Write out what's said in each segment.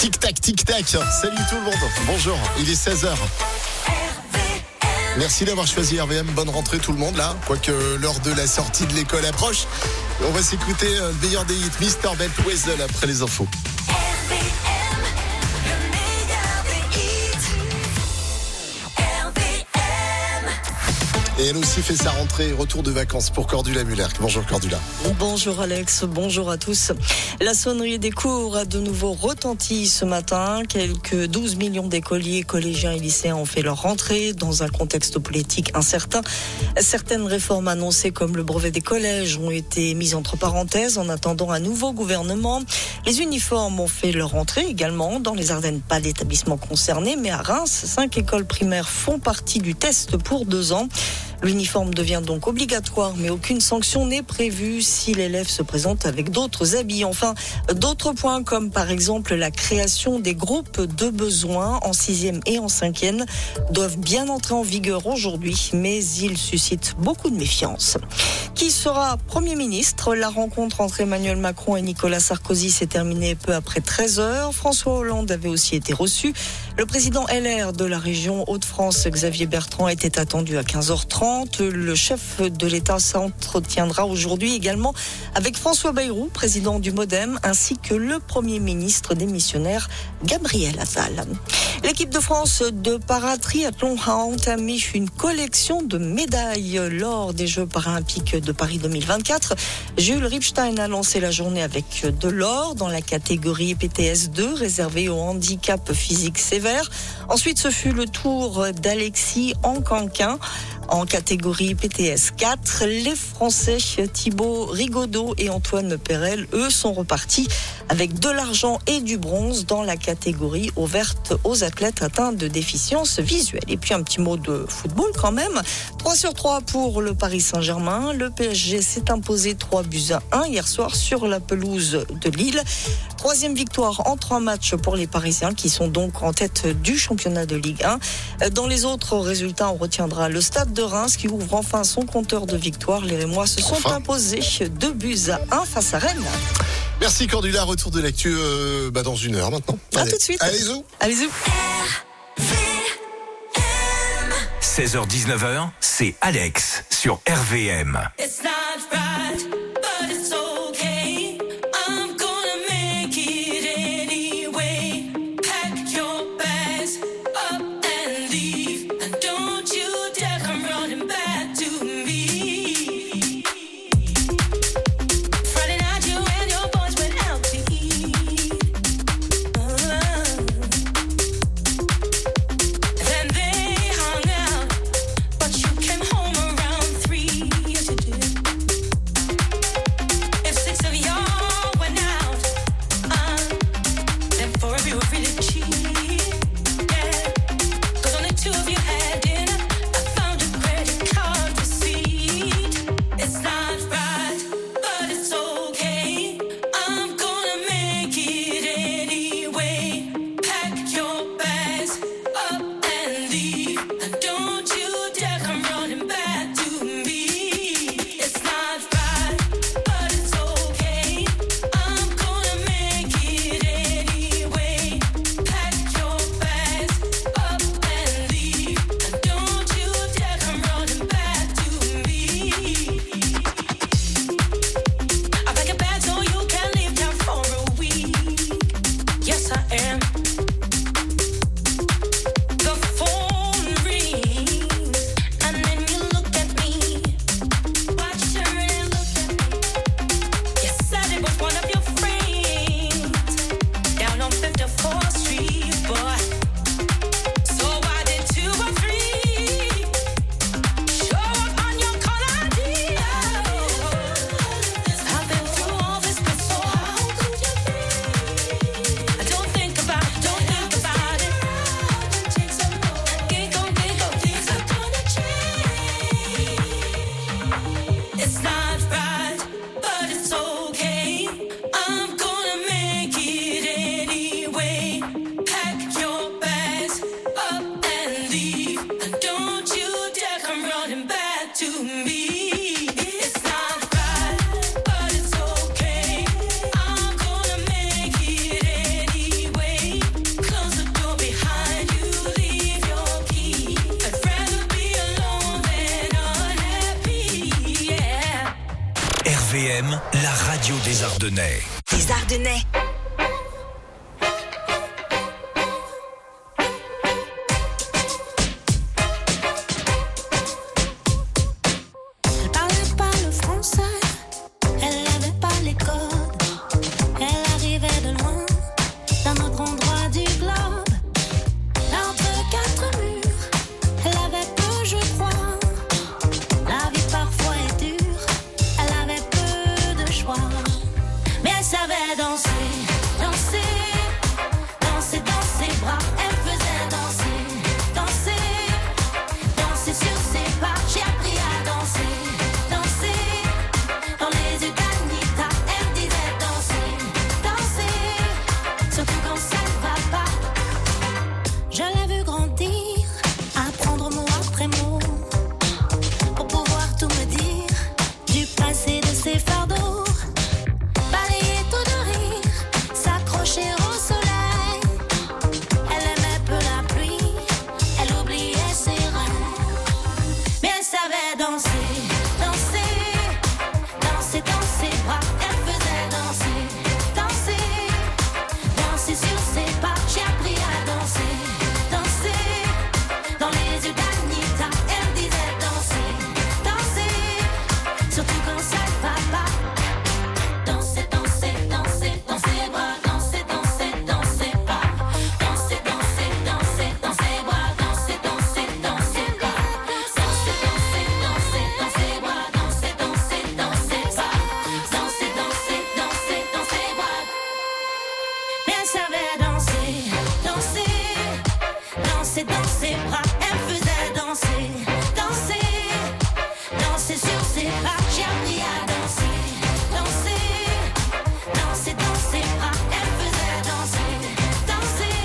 Tic-tac, tic-tac. Salut tout le monde. Bonjour, il est 16h. Merci d'avoir choisi RVM. Bonne rentrée tout le monde là. Quoique l'heure de la sortie de l'école approche. On va s'écouter le meilleur des hits, Mr. Belt Weasel après les infos. Et elle aussi fait sa rentrée, retour de vacances pour Cordula Muller. Bonjour Cordula. Bonjour Alex, bonjour à tous. La sonnerie des cours a de nouveau retenti ce matin. Quelques 12 millions d'écoliers, collégiens et lycéens ont fait leur rentrée dans un contexte politique incertain. Certaines réformes annoncées comme le brevet des collèges ont été mises entre parenthèses en attendant un nouveau gouvernement. Les uniformes ont fait leur rentrée également. Dans les Ardennes, pas d'établissement concerné, mais à Reims, 5 écoles primaires font partie du test pour 2 ans. L'uniforme devient donc obligatoire, mais aucune sanction n'est prévue si l'élève se présente avec d'autres habits. Enfin, d'autres points comme par exemple la création des groupes de besoins en 6e et en 5e doivent bien entrer en vigueur aujourd'hui, mais ils suscitent beaucoup de méfiance. Qui sera Premier ministre ? La rencontre entre Emmanuel Macron et Nicolas Sarkozy s'est terminée peu après 13h. François Hollande avait aussi été reçu. Le président LR de la région Hauts-de-France, Xavier Bertrand, était attendu à 15h30. Le chef de l'État s'entretiendra aujourd'hui également avec François Bayrou, président du MoDem, ainsi que le Premier ministre démissionnaire Gabriel Attal. L'équipe de France de paratriathlon a entamé une collection de médailles lors des Jeux paralympiques de Paris 2024. Jules Ripstein a lancé la journée avec de l'or dans la catégorie PTS 2 réservée au handicap physique sévère. Ensuite, ce fut le tour d'Alexis Ancanquin en catégorie PTS 4. Les Français Thibaut Rigaudot et Antoine Perel, eux, sont repartis avec de l'argent et du bronze dans la catégorie ouverte aux athlètes atteints de déficience visuelle. Et puis un petit mot de football quand même. 3/3 pour le Paris Saint-Germain. Le PSG s'est imposé 3-1 hier soir sur la pelouse de Lille. 3e victoire en 3 matchs pour les Parisiens qui sont donc en tête du championnat de Ligue 1. Dans les autres résultats, on retiendra le Stade de Reims qui ouvre enfin son compteur de victoires. Les Rémois se sont imposés 2-1 face à Rennes. Merci Cordula, retour de l'actu dans 1 heure maintenant. À tout de suite. Allez zou. Allez zou. 16h-19h, c'est Alex sur RVM. It's not right, but it's okay. I'm gonna make it anyway. Pack your bags up and leave. And don't you dare come running back to me. Friday night you and your boys went out to eat. Then they hung out, but you came home around 3. Yes you did. RVM, la radio des Ardennais. Les Ardennais. Elle parlait pas le français, elle n'avait pas les codes. Elle arrivait de loin, d'un autre endroit du globe. Là entre quatre murs, elle avait peu, je crois. La vie parfois est dure, elle avait peu de choix. Mais elle savait danser, danser, danser dans ses bras. Elle faisait danser, danser, danser sur ses pas. J'ai appris à danser, danser, dans les yeux d'Anita. Elle disait danser, danser, surtout quand ça ne va pas. Je l'ai vu grandir, apprendre mot après mot, pour pouvoir tout me dire, du passé de ses fardeaux. Balayer tout de rire, s'accrocher au soleil. Elle aimait peu la pluie, elle oubliait ses rêves. Mais elle savait danser, danser, danser dans ses bras. Elle faisait danser, danser, danser sur ses pas. J'ai appris à danser, danser, dans les yeux d'Anita. Elle disait danser, danser, surtout quand ça ne va pas. Danser, danser, danser, dans ses bras. Danser, danser, danser pas. Danser, danser, danser, dans ses bras. Danser, danser, danser pas. Danser, danser, danser, dans ses bras. Danser, danser, danser pas. Danser, danser, danser, dans ses bras. Mais elle savait danser, danser, danser dans ses bras. Elle faisait danser, danser, danser sur ses pas. J'ai appris à danser, danser, danser dans ses bras. Elle faisait danser, danser,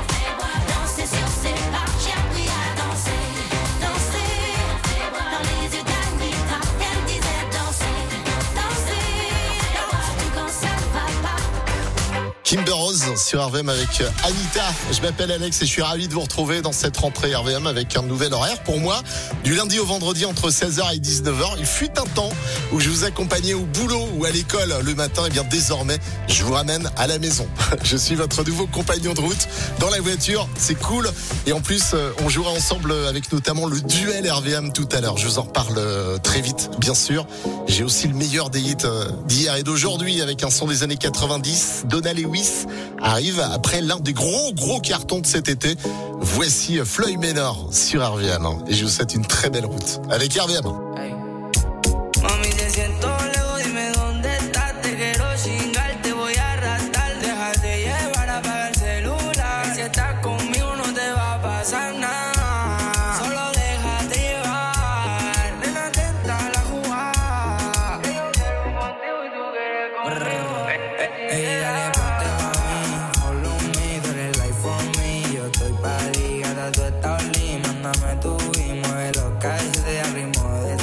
danser sur ses pas. J'ai appris à danser, danser, dans les yeux d'Anita. Elle disait danser, danser, surtout quand ça ne va pas. Kimber Rose sur RVM avec Anita. Je m'appelle Alex et je suis ravi de vous retrouver dans cette rentrée RVM avec un nouvel horaire pour moi. Du lundi au vendredi entre 16h et 19h. Il fut un temps où je vous accompagnais au boulot ou à l'école le matin. Et bien désormais, je vous ramène à la maison. Je suis votre nouveau compagnon de route dans la voiture. C'est cool. Et en plus, on jouera ensemble avec notamment le duel RVM tout à l'heure. Je vous en reparle très vite, bien sûr. J'ai aussi le meilleur des hits d'hier et d'aujourd'hui avec un son des années 90. Donna Lewis arrive après l'un des gros cartons de cet été. Voici Floyd Manor sur RVM. Et je vous souhaite une très belle route avec RVM. Mami, te siento lejos, dime dónde estás. Te quiero chingar, te voy a arrastrar. Déjate llevar, apaga el celular. Si estás conmigo no te va a pasar nada. Solo déjate llevar. Nena, atenta a la jugada. Yo quiero contigo y tú quieres conmigo. Ey, dale, ponte mami. Follow me, tú eres life for me. Yo estoy pa' ligada, tú estás lima. Mándame tu y mueve los calles de ritmo de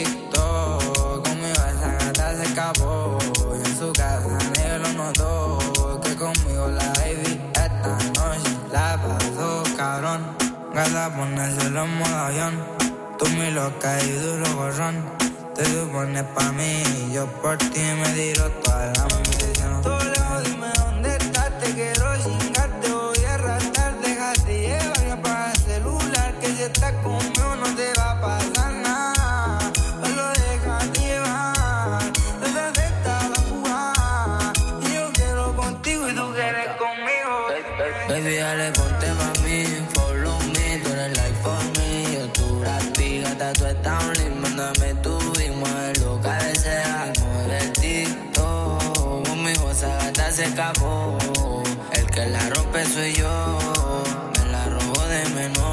TikTok. Conmigo esa gata se escapó. Y en su casa negro lo notó. Que conmigo la baby esta noche la pasó cabrón. Gata ponérselo en modo avión. Tú mi loca y duro gorrón. Te supones pa' mí y yo por ti me tiro toda la munición. Todo lejos, dime dónde estás. Te quiero chingar, te voy a arrastrar. Déjate llevar y apaga el celular. Que si estás conmigo no te va a pasar nada. Solo déjate llevar. Desde esta la jugada. Y yo quiero contigo y tú quieres conmigo. Baby, dale, ponte pa' mí. Follow me, tú eres life for me. Yo tu rapi, gata, tú estás un link. Mándame tu y mueve lo que deseas. Mueve el TikTok. Conmigo esa gata se escapó. El que la rompe soy yo. Me la robo de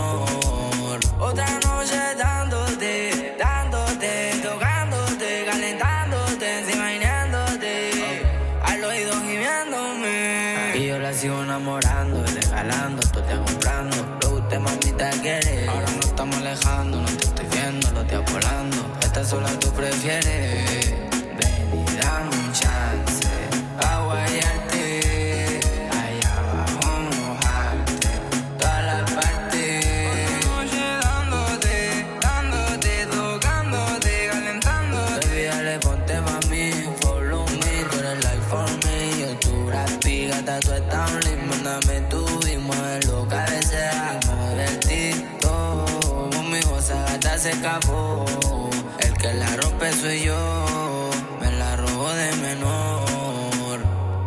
menor. Otra noche dándote, dándote, tocándote, calentándote, imaginándote. Al oído gimiéndome. Y yo la sigo enamorando y regalando, tú te comprando. Lo que usted mamita quiere. Ahora no estamos alejando, no te estoy viendo, lo estoy volando. Esta sola tú prefieres. Ven y dame un chance. A guayarte. Allá abajo mojarte. Toda la parte. Otra noche dándote, dándote, tocándote, calentándote. Baby, dale, ponte pa' mí. me tuvimos en lo que a veces damos divertido. Conmigo esa gata se escapó. El que la rompe soy yo. Me la robó de menor.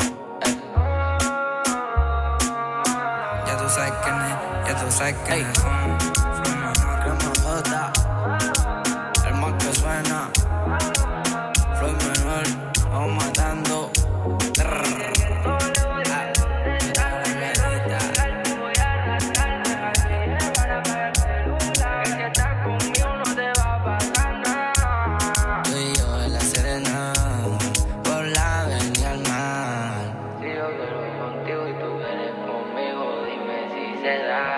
Ya tú sabes quién es, ya tú sabes quién es. Crema Jota. El más que suena. Floyd menor, vamos matando. Tú y yo en la Serena, por la avenida al mar. Si yo quiero ir contigo y tú quieres conmigo, dime si se da.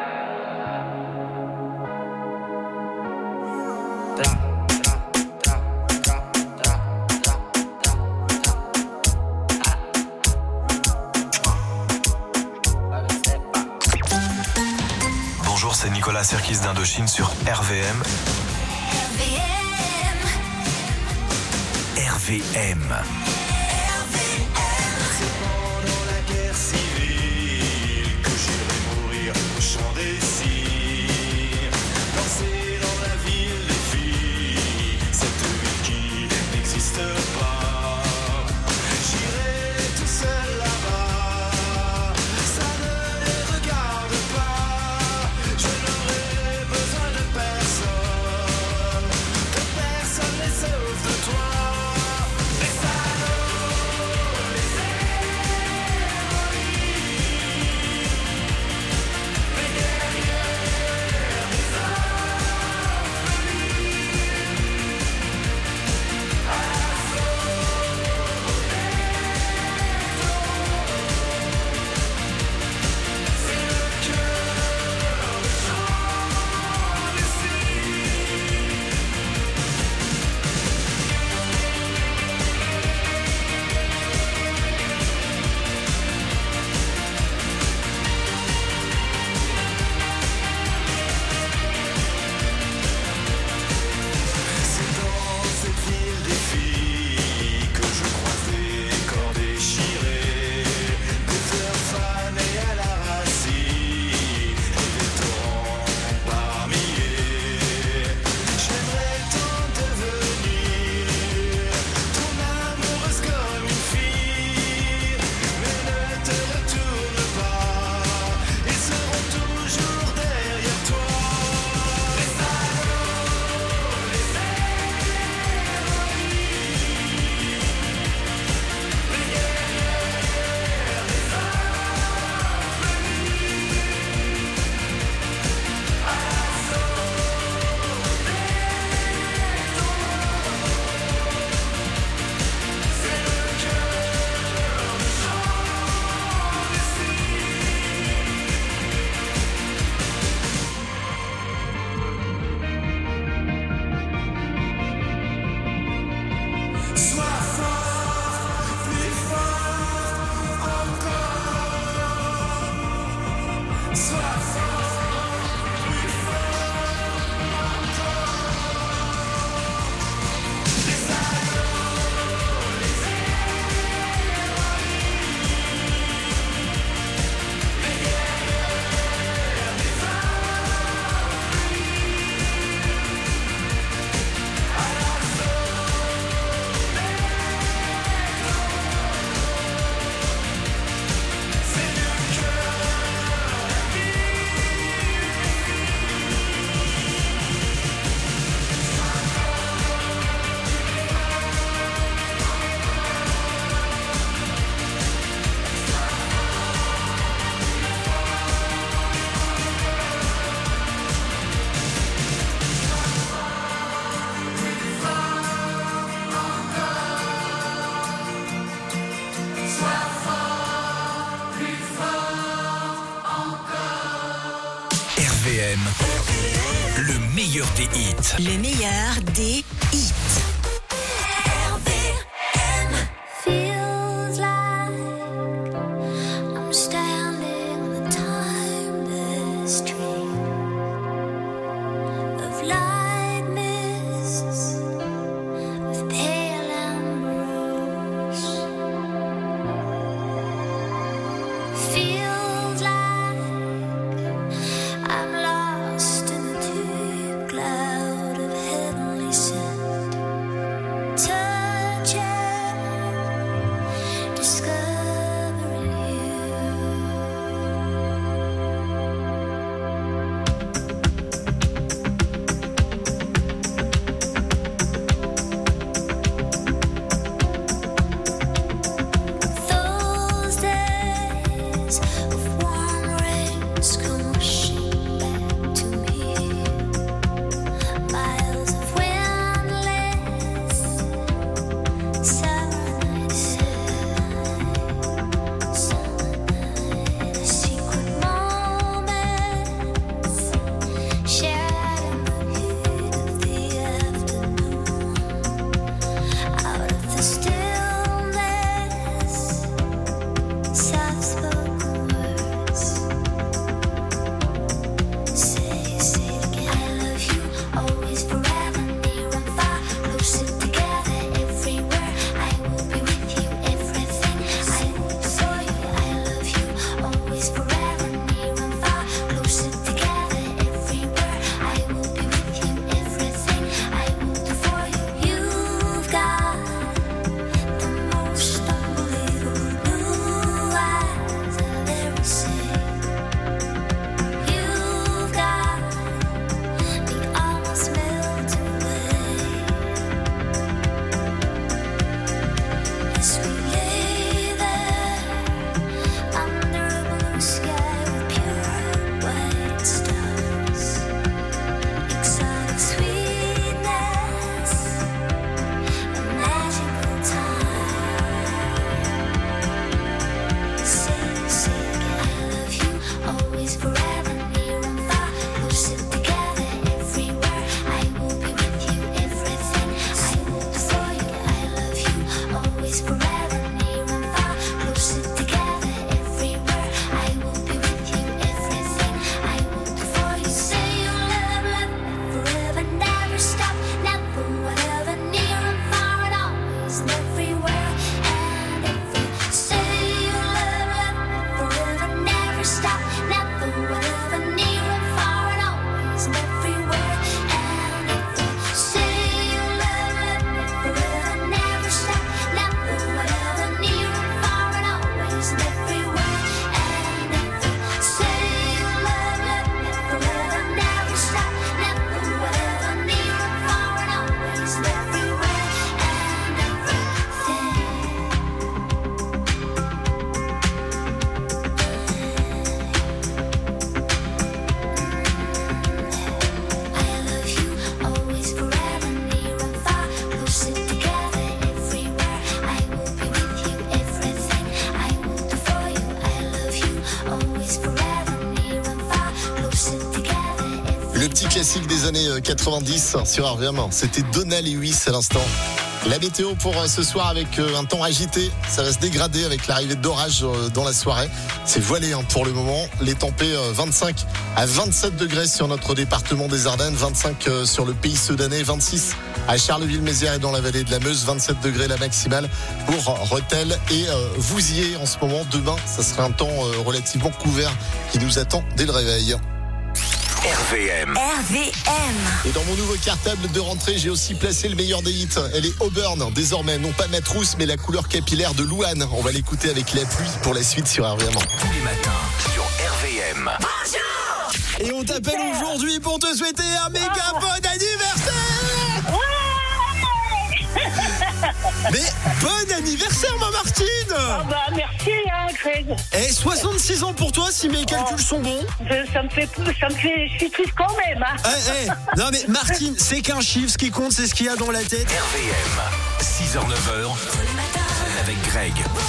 Bonjour, c'est Nicolas Serkis d'Indochine sur RVM. RVM. Pendant la guerre civile que j'irai mourir au champ des cires, danser dans la ville des filles, cette ville qui n'existe pas. J'irai tout seul là-bas, ça ne les regarde pas. Je n'aurai besoin de personne, que personne ne sauve de toi. Les salauds, les C'est dans cette ville des filles que je croise des corps déchirés, des fleurs fanées à la racine et des torrents par milliers. J'aimerais tant devenir ton amoureuse comme une fille, mais ne te retourne pas, ils seront toujours derrière toi. Les salauds, les sois fort, plus fort encore. Sois fort, plus fort encore. Les salauds, les RVM. Le meilleur des hits. Le meilleur des hits. Feels like I'm standing on the timeless street of light mists with pale amber rose. Feels Just come rushing back to me. Miles of windless summer nights, secret moments shared in the heat of the afternoon. Out of the stillness, soft-spoken words. Say it again. I love you, always, forever, near and far, closer together, everywhere. I will be with you, everything. I will do for you. I love you, always, forever, near and far, closer together, everywhere. I will be with you, everything. I will do for you. You've got the most unbelievable blue eyes I've ever seen. You've got me almost melted away as we lay there under a blue sky with pure white stars. Exotic sweetness, a magical time. Say again. I love you, always, forever, near and far, closer together, everywhere. I will be with you, everything. I will do for you. I love you, always, forever, near and far, closer together, everywhere. I will be with you, everything. I will do for you. Say you love me forever, never stop, never, whatever, near and far, and always, and everywhere, and every. Say you love me forever, never stop, never, whatever, near and far, and always, and everywhere, and every. Say you love me forever, never stop, never, whatever, near and far, and always, and everywhere, and every. Say you love me forever, never stop, never, whatever, near and far, and always, and everywhere, and everything. I love you, always, forever, near and far, closer together, everywhere. I will be with you, everything. I will do for you. I love you, always, forever, near and far, closer together, everywhere. Le petit classique des années 90 sur RVM, c'était Donna Lewis à l'instant. La météo pour ce soir avec un temps agité, ça va se dégrader avec l'arrivée d'orage dans la soirée. C'est voilé pour le moment. Les tempés 25 à 27 degrés sur notre département des Ardennes, 25 sur le pays sedanais, 26 à Charleville-Mézières et dans la vallée de la Meuse, 27 degrés la maximale pour Rethel et Vouziers en ce moment. Demain, ça sera un temps relativement couvert qui nous attend dès le réveil. RVM. Et dans mon nouveau cartable de rentrée, j'ai aussi placé le meilleur des hits. Elle est Auburn, désormais, non pas Matt Rousse, mais la couleur capillaire de Louane. On va l'écouter avec la pluie pour la suite sur RVM. Tous les matins sur RVM. Et on t'appelle aujourd'hui pour te souhaiter un méga bon anniversaire. Mais bon anniversaire, ma Martine. Merci, Greg. Et 66 ans pour toi, si mes calculs sont bons. Ça me fait, je suis triste quand même. Non mais Martine, c'est qu'un chiffre, ce qui compte, c'est ce qu'il y a dans la tête. RVM. 6h, 9h. Avec Greg.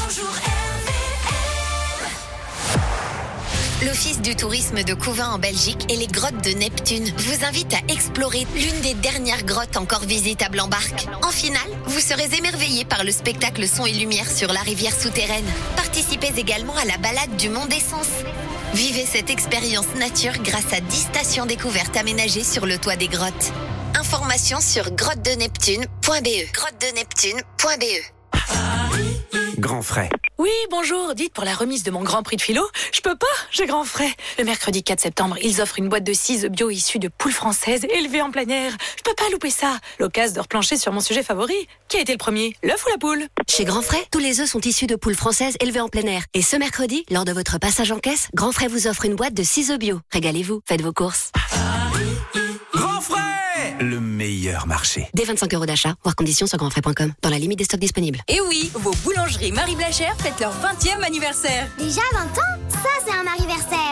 L'Office du tourisme de Couvain en Belgique et les grottes de Neptune vous invitent à explorer l'une des dernières grottes encore visitables en barque. En finale, vous serez émerveillés par le spectacle son et lumière sur la rivière souterraine. Participez également à la balade du Mont d'Essence. Vivez cette expérience nature grâce à 10 stations découvertes aménagées sur le toit des grottes. Informations sur grottedeneptune.be. grottedeneptune.be. Grand frais. Oui, bonjour, dites pour la remise de mon Grand Prix de philo, je peux pas, j'ai grand frais. Le mercredi 4 septembre, ils offrent une boîte de 6 œufs bio issus de poules françaises élevées en plein air. Je peux pas louper ça. L'occasion de replancher sur mon sujet favori. Qui a été le premier, l'œuf ou la poule? Chez Grand Frais, tous les œufs sont issus de poules françaises élevées en plein air. Et ce mercredi, lors de votre passage en caisse, Grand Frais vous offre une boîte de 6 œufs bio. Régalez-vous, faites vos courses. Grand frais, le meilleur marché. Dès 25 € d'achat, voir conditions sur grandfrais.com, dans la limite des stocks disponibles. Et oui, vos boulangeries Marie Blachère fêtent leur 20e anniversaire. Déjà 20 ans? Ça, c'est un anniversaire.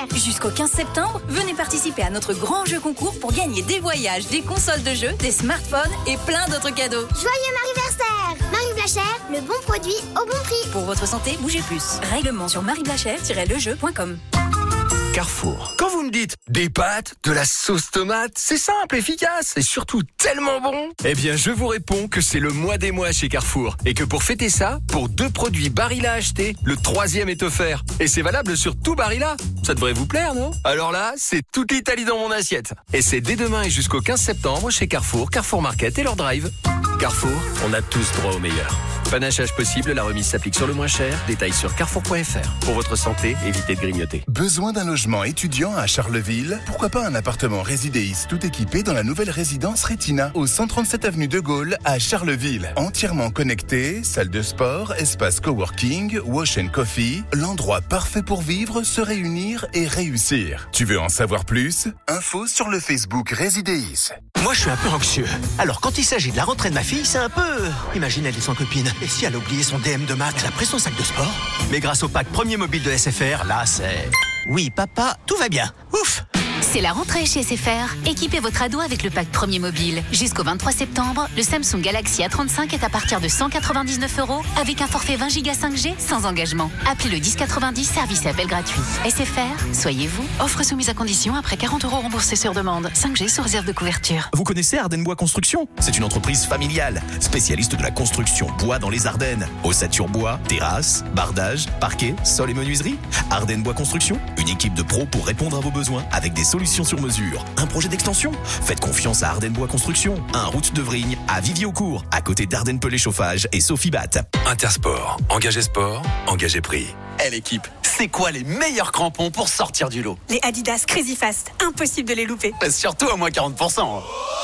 Jusqu'au 15 septembre, venez participer à notre grand jeu concours pour gagner des voyages, des consoles de jeux, des smartphones et plein d'autres cadeaux. Joyeux Marie-Versaire! Marie Blachère, le bon produit au bon prix. Pour votre santé, bougez plus. Règlement sur marieblachère-lejeu.com. Carrefour. Quand vous me dites des pâtes, de la sauce tomate, c'est simple, efficace et surtout tellement bon. Eh bien, je vous réponds que c'est le mois des mois chez Carrefour et que pour fêter ça, pour 2 produits Barilla achetés, le 3e est offert. Et c'est valable sur tout Barilla. Ça devrait vous plaire, non? Alors là, c'est toute l'Italie dans mon assiette. Et c'est dès demain et jusqu'au 15 septembre chez Carrefour, Carrefour Market et leur drive. Carrefour, on a tous droit au meilleur. Panachage possible, la remise s'applique sur le moins cher. Détails sur carrefour.fr. Pour votre santé, évitez de grignoter. Besoin d'un logement étudiant à Charleville? Pourquoi pas un appartement Résidéis tout équipé dans la nouvelle résidence Retina au 137 avenue de Gaulle à Charleville. Entièrement connecté, salle de sport, espace coworking, wash and coffee, l'endroit parfait pour vivre, se réunir et réussir. Tu veux en savoir plus? Info sur le Facebook Résidéis. Moi, je suis un peu anxieux. Alors, quand il s'agit de la rentrée de ma fille, c'est un peu... Imagine, elle est sans copine. Et si elle a oublié son DM de maths, après son sac de sport? Mais grâce au pack premier mobile de SFR, là, c'est... Oui, papa, tout va bien. Ouf! C'est la rentrée chez SFR. Équipez votre ado avec le pack premier mobile. Jusqu'au 23 septembre, le Samsung Galaxy A35 est à partir de 199 € avec un forfait 20 Go 5G sans engagement. Appelez le 1090, service et appel gratuit. SFR, soyez vous. Offre soumise à condition après 40 € remboursés sur demande. 5G sous réserve de couverture. Vous connaissez Ardennes Bois Construction? C'est une entreprise familiale, spécialiste de la construction bois dans les Ardennes. Ossature bois, terrasse, bardage, parquet, sol et menuiserie. Ardennes Bois Construction, une équipe de pros pour répondre à vos besoins avec des solutions sur mesure. Un projet d'extension? Faites confiance à Ardennes Bois Construction. 1 route de Vrigne à Viviaucourt, à côté d'Ardennes Pelé Chauffage et Sophie Bat. Intersport. Engagé sport, engagé prix. L'équipe, c'est quoi les meilleurs crampons pour sortir du lot? Les Adidas Crazy Fast, impossible de les louper. Surtout à moins 40%.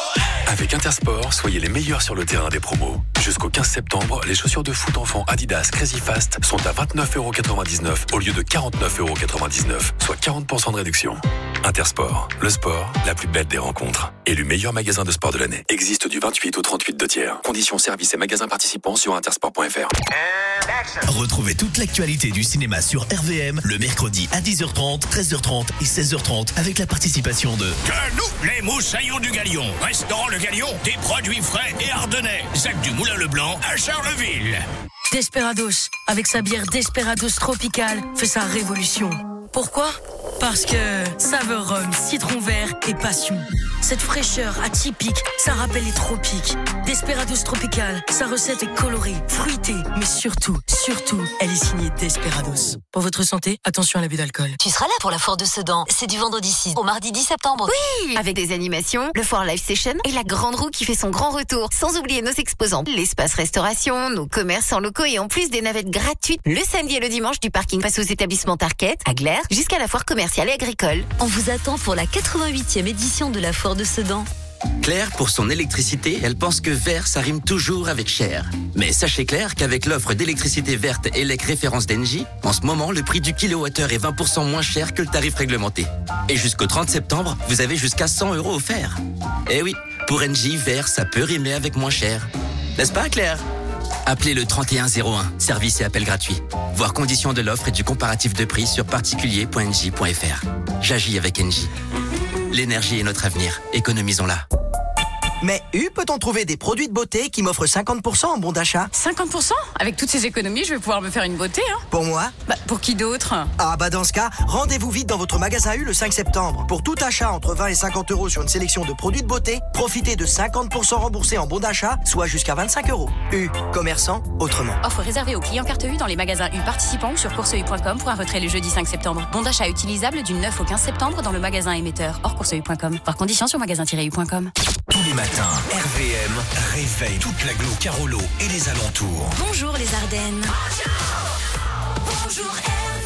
Avec Intersport, soyez les meilleurs sur le terrain des promos. Jusqu'au 15 septembre, les chaussures de foot enfants Adidas Crazy Fast sont à 29,99 € au lieu de 49,99 €, soit 40% de réduction. Intersport, le sport, la plus belle des rencontres. Élu meilleur magasin de sport de l'année. Existe du 28 au 38 2/3. Conditions, services et magasins participants sur intersport.fr. Retrouvez toute l'actualité du cinéma sur RVM le mercredi à 10h30, 13h30 et 16h30 avec la participation de... Que nous, les moussaillons du Galion. Restaurant Le Galion, des produits frais et ardennais. Zach du Moulin Leblanc à Charleville. Desperados, avec sa bière Desperados tropicale, fait sa révolution. Pourquoi? Parce que saveur rhum, citron vert et passion. Cette fraîcheur atypique, ça rappelle les tropiques. Desperados Tropical, sa recette est colorée, fruitée, mais surtout, elle est signée Desperados. Pour votre santé, attention à l'abus d'alcool. Tu seras là pour la foire de Sedan. C'est du vendredi 6 au mardi 10 septembre. Oui, avec des animations, le Foire Live Session et la Grande Roue qui fait son grand retour. Sans oublier nos exposants, l'espace restauration, nos commerces en locaux et en plus des navettes gratuites le samedi et le dimanche du parking face aux établissements Tarket, à Glaire, jusqu'à la foire commerciale et agricole. On vous attend pour la 88e édition de la foire de Sedan. Claire, pour son électricité, elle pense que vert, ça rime toujours avec cher. Mais sachez Claire qu'avec l'offre d'électricité verte ELEC référence d'Engie, en ce moment, le prix du kilowattheure est 20% moins cher que le tarif réglementé. Et jusqu'au 30 septembre, vous avez jusqu'à 100 € offerts. Eh oui, pour Engie, vert, ça peut rimer avec moins cher. N'est-ce pas, Claire? Appelez le 3101, service et appel gratuit. Voir conditions de l'offre et du comparatif de prix sur particulier.engie.fr. J'agis avec Engie. L'énergie est notre avenir, économisons-la. Mais peut-on trouver des produits de beauté qui m'offrent 50% en bon d'achat? 50%? Avec toutes ces économies, je vais pouvoir me faire une beauté, hein. Pour moi? Pour qui d'autre? Ah dans ce cas, rendez-vous vite dans votre magasin U le 5 septembre. Pour tout achat entre 20 et 50 € sur une sélection de produits de beauté, profitez de 50% remboursés en bon d'achat, soit jusqu'à 25 €. U, commerçant autrement. Offre réservée aux clients carte U dans les magasins U participants ou sur courseu.com pour un retrait le jeudi 5 septembre. Bon d'achat utilisable du 9 au 15 septembre dans le magasin émetteur hors courseu.com. Par conditions sur magasin-u.com. Tous les matins, RVM réveille toute l'agglo Carolo et les alentours. Bonjour les Ardennes. Bonjour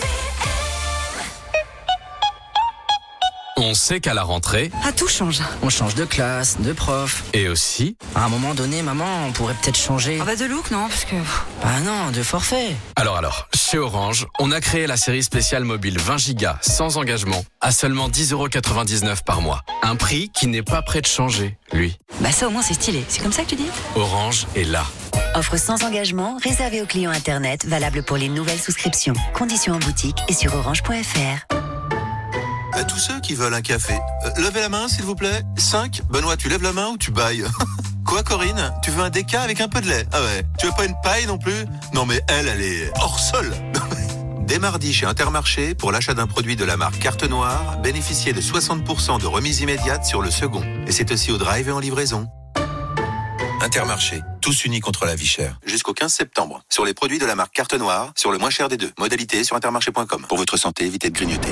On sait qu'à la rentrée, tout change. On change de classe, de prof. et aussi... À un moment donné, maman, on pourrait peut-être changer. de look, non? Parce que... Non, de forfait. Alors, chez Orange, on a créé la série spéciale mobile 20 Go sans engagement à seulement 10,99 € par mois. Un prix qui n'est pas prêt de changer, lui. ça au moins c'est stylé. C'est comme ça que tu dis? Orange est là. Offre sans engagement, réservée aux clients Internet, valable pour les nouvelles souscriptions. Conditions en boutique et sur orange.fr. À tous ceux qui veulent un café, levez la main s'il vous plaît. 5. Benoît, tu lèves la main ou tu bailles? Quoi Corinne? Tu veux un déca avec un peu de lait? Ah ouais. Tu veux pas une paille non plus? Non mais elle est hors sol. Dès mardi chez Intermarché, pour l'achat d'un produit de la marque Carte Noire, bénéficiez de 60% de remise immédiate sur le second. Et c'est aussi au drive et en livraison. Intermarché, tous unis contre la vie chère. Jusqu'au 15 septembre. Sur les produits de la marque Carte Noire, sur le moins cher des deux. Modalité sur intermarché.com. Pour votre santé, évitez de grignoter.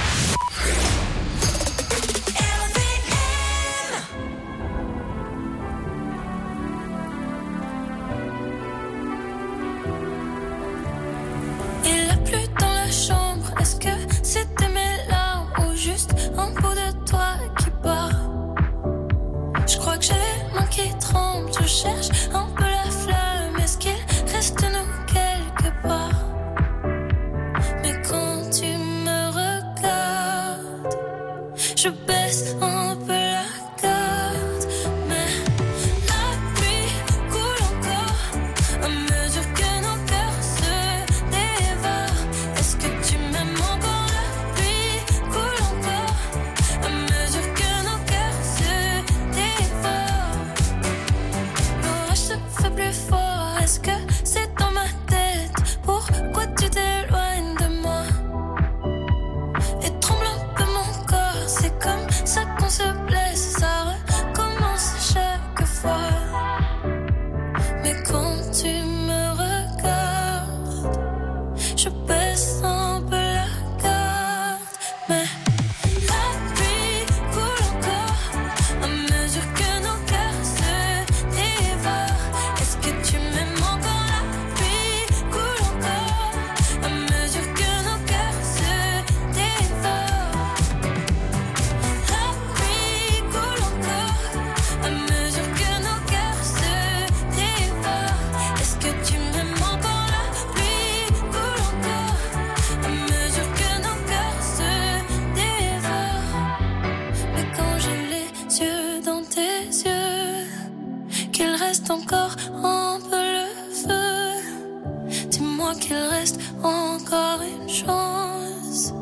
Il a plu dans la chambre. Est-ce que c'était mes larmes ou juste un bout de toi qui part? Je crois que j'ai manqué tremble. Je cherche un peu la flamme. Est-ce qu'il reste nous quelque part? Mais quand tu me regardes, je baisse un peu la garde. Mais la pluie coule encore à mesure que nos cœurs se dévorent. Est-ce que tu m'aimes encore? La pluie coule encore à mesure que nos cœurs se dévorent. L'orage se fait plus fort. Est-ce que c'est dans ma tête? Pourquoi tu t'éloignes de moi? Et tremble un peu mon corps. C'est comme ça qu'on se blesse. Ça recommence chaque fois. Mais quand tu me regardes, je baisse un peu la garde. Mais la pluie coule encore à mesure que nos cœurs se dévorent. Est-ce que tu m'aimes encore? La pluie coule encore à mesure que nos cœurs se dévorent. La pluie coule encore à mesure que nos cœurs se dévorent. Est-ce que tu m'aimes encore? La pluie coule encore à mesure que nos cœurs se dévorent. Mais quand j'ai les yeux dans tes yeux, qu'il reste encore un peu le feu. Dis-moi qu'il reste encore une chance.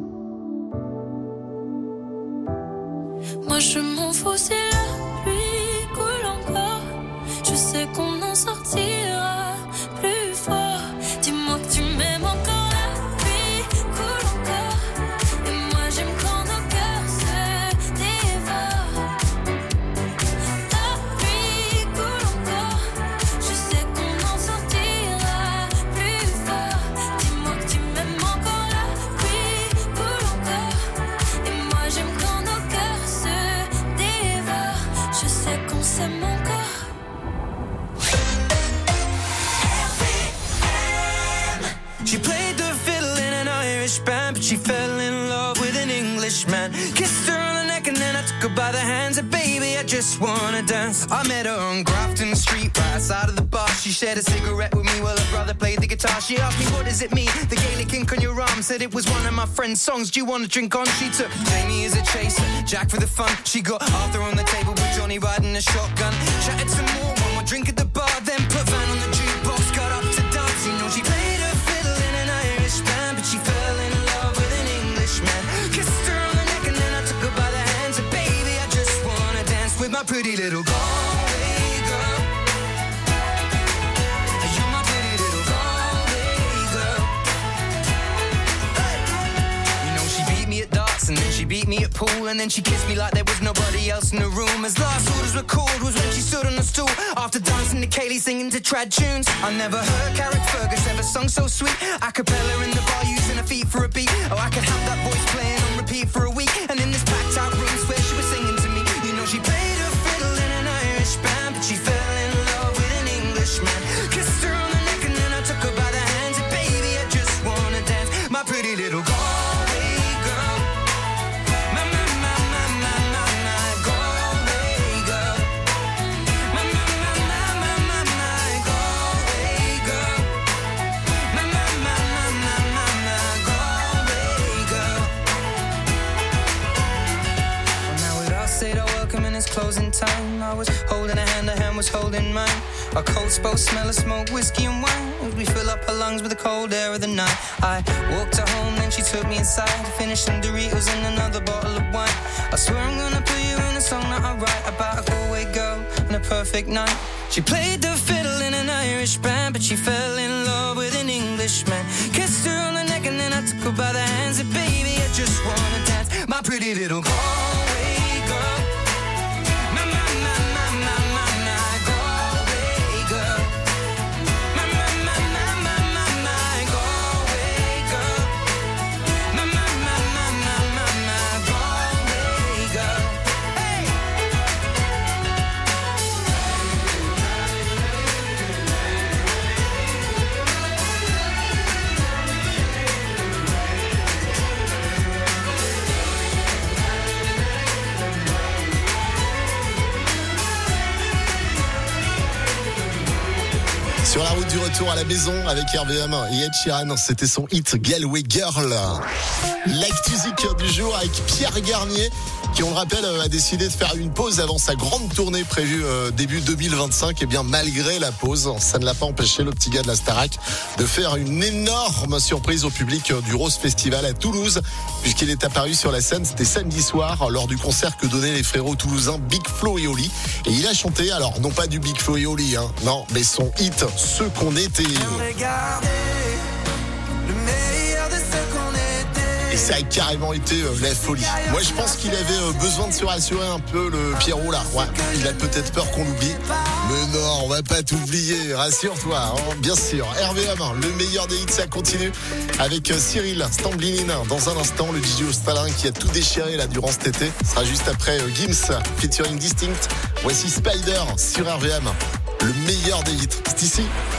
Moi je m'en fous si la pluie coule encore. Je sais qu'on en sortira plus fort. Dis-moi que tu m'aimes encore. La pluie coule encore. Et moi j'aime quand nos cœurs se dévorent. La pluie coule encore. Je sais qu'on en sortira plus fort. Dis-moi que tu m'aimes encore. La pluie coule encore. Et moi j'aime quand nos cœurs se dévorent. Je sais qu'on s'aime encore. She played the fiddle in an Irish band, but she fell in love with an Englishman. Kissed her on the neck and then I took her by the hands. And baby, I just wanna dance. I met her on Grafton Street, right outside of the bar. She shared a cigarette with me while her brother played the guitar. She asked me, what does it mean? The Gaelic ink on your arm. Said it was one of my friend's songs. Do you want to drink on? She took Jamie as a chaser, Jack for the fun. She got Arthur on the table with Johnny riding a shotgun. Chatted some more, one more drink at the bar. Then put Van on the jukebox, got up to dance. You know she played her fiddle in an Irish band, but she fell in love with an Englishman. Kissed her on the neck and then I took her by the hands. And baby, I just wanna dance with my pretty little Galway girl. You're my pretty little Galway girl. Hey. You know she beat me at darts and then she beat me at pool. And then she kissed me like there was nobody else in the room. As last orders were called was when she stood on the stool. After dancing to Kaylee singing to trad tunes. I never heard Carrick Fergus ever sung so sweet. A cappella in the bar using her feet for a beat. Oh, I could have that voice playing on repeat for a week. And in this packed out room where she was singing to me. You know she played her fiddle in an Irish band, but she fell in love with an Englishman. Kissed her on the neck and then I took her by the hands. And baby, I just wanna dance. My pretty little Galway girl. My Galway girl. My Galway girl. My Galway girl. Well, now we'd all said our welcome and it's closing time. I was holding a hand was holding mine. Our coats both smell of smoke, whiskey and wine. As we fill up her lungs with the cold air of the night. I walked her home, then she took me inside. Finished some Doritos and another perfect night. She played the fiddle in an Irish band, but she fell in love with an Englishman. Kissed her on the neck and then I took her by the hands. And baby, I just wanna dance, my pretty little Galway girl. My, my, my, my, my, my, my Galway girl. My, my, my, my, my, my, my Galway girl. My, my, my, my, my, my, my Galway girl. Hey! Sur la route du retour à la maison avec RVM et Ed Sheeran, c'était son hit Galway Girl. L'actusique du jour avec Pierre Garnier qui, on le rappelle, a décidé de faire une pause avant sa grande tournée prévue début 2025. Et bien malgré la pause, ça ne l'a pas empêché, le petit gars de la Starac, de faire une énorme surprise au public du Rose Festival à Toulouse, puisqu'il est apparu sur la scène, c'était samedi soir, lors du concert que donnaient les frérots toulousains Big Flo et Oli. Et il a chanté, alors non pas du Big Flo et Oli, non, mais son hit, Ce qu'on était. Et ça a carrément été la folie. Moi, je pense qu'il avait besoin de se rassurer un peu, le Pierrot, là. Ouais, il a peut-être peur qu'on l'oublie. Mais non, on va pas t'oublier, rassure-toi, hein, bien sûr. RVM, le meilleur des hits, ça continue avec Cyril Stamblinine. Dans un instant, le DJ Stalin qui a tout déchiré là durant cet été. Ce sera juste après Gims, featuring Distinct. Voici Spider sur RVM, le meilleur des hits. C'est ici.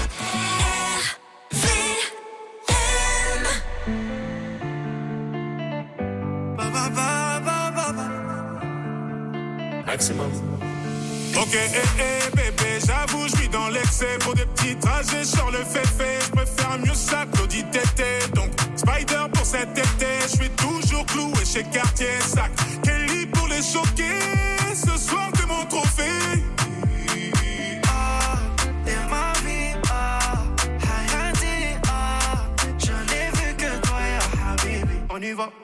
Maximum. Ok, bébé, j'avoue, je suis dans l'excès. Pour des petits trajets sur le féfé, je préfère mieux ça que Claudie Tété. Donc, Spider pour cet été, je suis toujours cloué chez Cartier Sac. Kelly pour les choquer, ce soir t'es mon trophée. T'es ma vie, Hayati, je n'ai vu que toi, ya Habibi. On y va.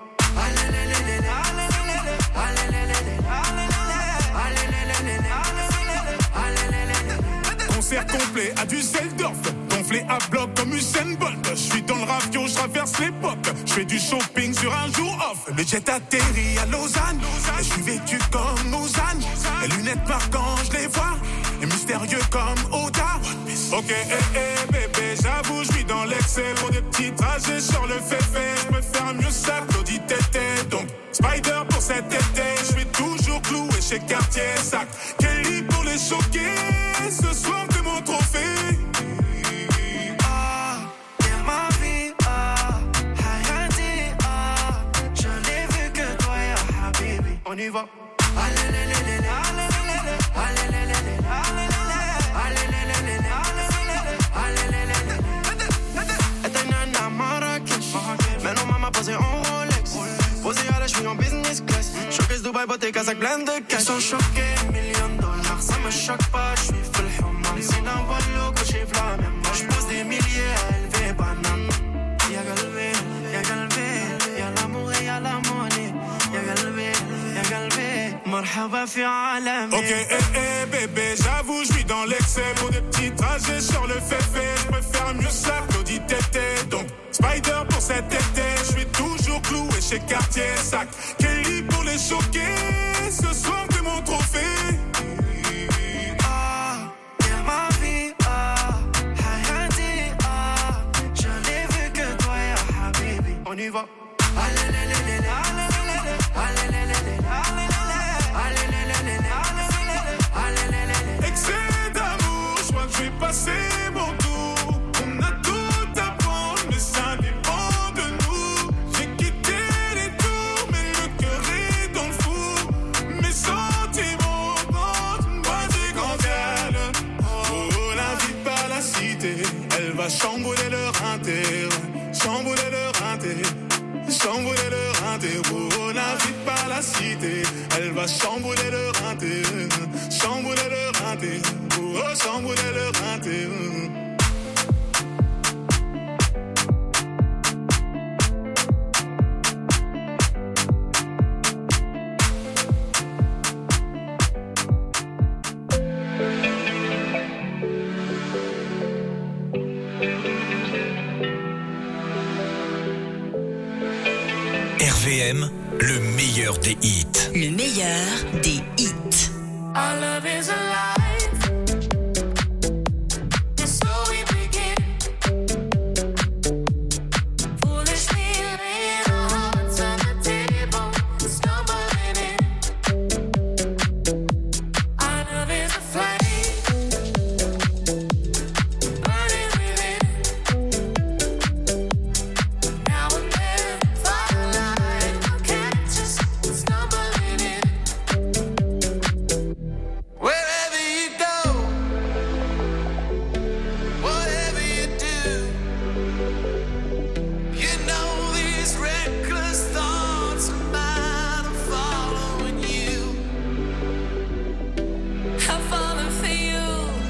Concert complet à Düsseldorf, gonflé à bloc comme Usain Bolt. Je suis dans le ravio, je traverse l'époque. Je fais du shopping sur un jour off. Le jet atterrit à Lausanne. Et je suis vêtu comme Lausanne. Les lunettes marquant, je les vois. Et mystérieux comme Oda. Ok, bébé, j'avoue, je suis dans l'excès. Pour des petits trajets sur le féfé, je préfère mieux ça que Claudie Tété. Donc, Spider pour cet été, je suis toujours cloué chez Cartier Sac. Kelly pour les choquer, ce soir t'es mon trophée. T'es ma vie, Hayati, je n'ai vu que toi, ya Habibi. On y va. Maintenant maman posée en Rolex, posée à la cheville en business class. Showcase Dubaï, beauté, Kazakh, plein de cash. Ils sont choqués, $1 million, ça me choque pas, je suis full human. C'est un wallo que j'ai v'la même. Je pose des milliers à élever banane. Y'a galvé, y'a l'amour et y'a la monnaie. Y'a galvé, marhaba fi alami. Ok, bébé, j'avoue, je suis dans l'excès. Pour des petits trajets sur le féfé, je préfère mieux ça que Claudie Tété. Donc, Spider pour cet été, je suis toujours cloué chez Cartier Sac. Kelly pour les choquer, ce soir t'es mon trophée. T'es ma vie, Hayati, je n'ai vu que toi, ya Habibi. On y va. Excès d'amour, je crois que je vais passer mon tour. On a tout à prendre, mais ça dépend de nous. J'ai quitté les tours, mais le cœur est dans le four. Mes sentiments prennent une moitié candelle. Oh, la vie par la cité, elle va chambouler leur intérêt. Chambouler leur intérêt. Chambouler leur intérêt. Oh, la vie par la cité, elle va chambouler leur intérêt. Chambouler leur intérêt. Oh, chambouler leur intérêt. RVM, le meilleur des hits. Le meilleur des hits. Our love is alive. And so we begin. Foolishly laying our hearts on the table, stumbling in. Our love is a flame, burning within. Now and then, firelight will catch us, stumbling in. Wherever you go, whatever you do, you know these reckless thoughts of mine are following you. I'm falling for you.